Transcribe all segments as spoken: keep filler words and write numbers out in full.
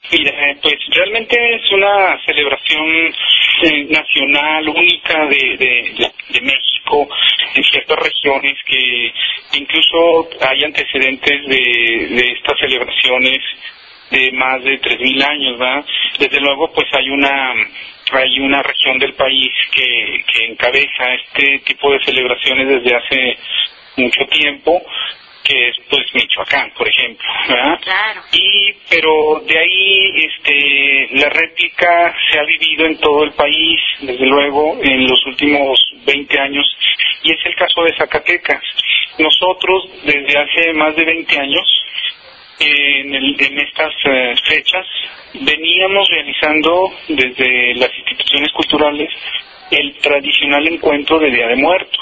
Mira, pues realmente es una celebración eh, nacional única de, de, de, de México en ciertas regiones que incluso hay antecedentes de, de estas celebraciones de más de tres mil años, ¿verdad? Desde luego, pues hay una hay una región del país que, que encabeza este tipo de celebraciones desde hace mucho tiempo, que es pues Michoacán, por ejemplo, ¿verdad? Claro. Y pero de ahí este la réplica se ha vivido en todo el país, desde luego, en los últimos veinte años, y es el caso de Zacatecas. Nosotros desde hace más de veinte años en, el, en estas eh, fechas veníamos realizando desde las instituciones culturales el tradicional encuentro de Día de Muertos,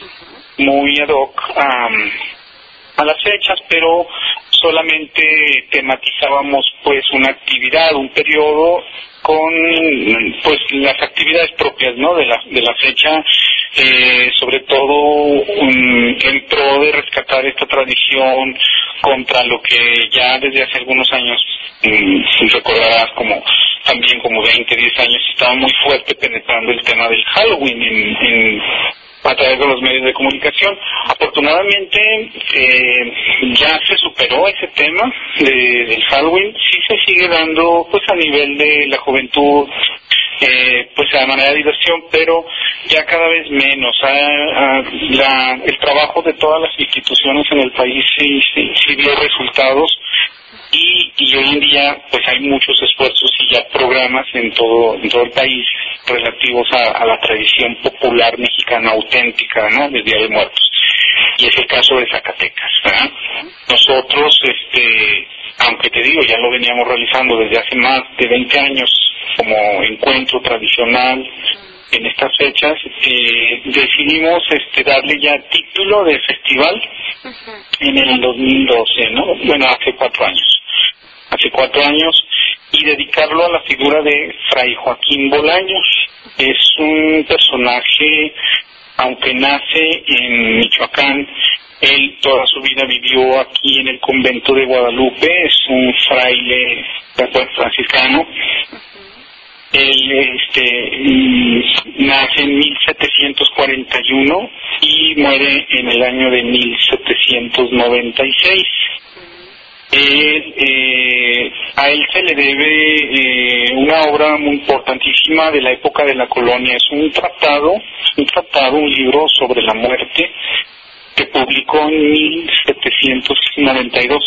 muy ad hoc a um, a las fechas, pero solamente tematizábamos pues una actividad, un periodo con pues las actividades propias, ¿no? de la de la fecha, eh, sobre todo um, en pro de rescatar esta tradición contra lo que ya desde hace algunos años, um, si recordarás, como también como veinte, diez años estaba muy fuerte penetrando el tema del Halloween en, en a través de los medios de comunicación. Afortunadamente eh, ya se superó ese tema de, del Halloween. Sí se sigue dando pues a nivel de la juventud, eh, pues a manera de diversión, pero ya cada vez menos. A, a, la, el trabajo de todas las instituciones en el país sí, sí, sí dio resultados. Y, y hoy en día pues hay muchos esfuerzos y ya programas en todo en todo el país relativos a, a la tradición popular mexicana auténtica, ¿no? Del Día de Muertos, y es el caso de Zacatecas, ¿verdad? Nosotros este aunque te digo ya lo veníamos realizando desde hace más de veinte años como encuentro tradicional en estas fechas, eh, decidimos este darle ya título de festival en el dos mil doce, ¿no? Bueno, hace cuatro años. Hace cuatro años, y dedicarlo a la figura de Fray Joaquín Bolaños. Es un personaje, aunque nace en Michoacán, él toda su vida vivió aquí en el convento de Guadalupe, es un fraile franciscano. Él este, nace en mil setecientos cuarenta y uno y muere en el año de mil setecientos noventa y seis. Él, eh, a él se le debe eh, una obra muy importantísima de la época de la colonia. Es un tratado, un tratado, un libro sobre la muerte que publicó en mil setecientos noventa y dos,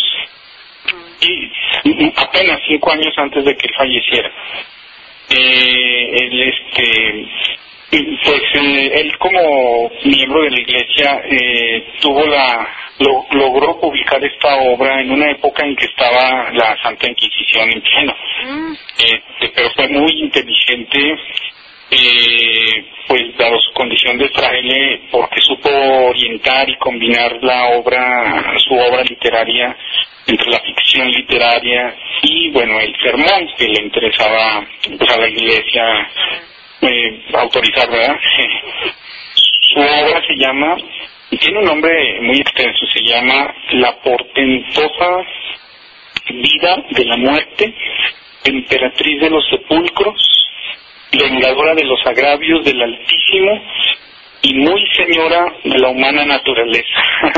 y apenas cinco años antes de que él falleciera. Eh, él, este, pues eh, él como miembro de la iglesia eh, tuvo la lo, logró publicar esta obra en una época en que estaba la Santa Inquisición en pleno, Mm. eh, pero fue muy inteligente, eh, pues dado su condición de fraile, porque supo orientar y combinar la obra, su obra literaria, entre la ficción literaria y, bueno, el sermón que le interesaba pues, a la iglesia eh, autorizar, ¿verdad? Su obra se llama, y tiene un nombre muy extenso, se llama La portentosa vida de la muerte, emperatriz de los sepulcros, vengadora de los agravios del Altísimo y muy señora de la humana naturaleza.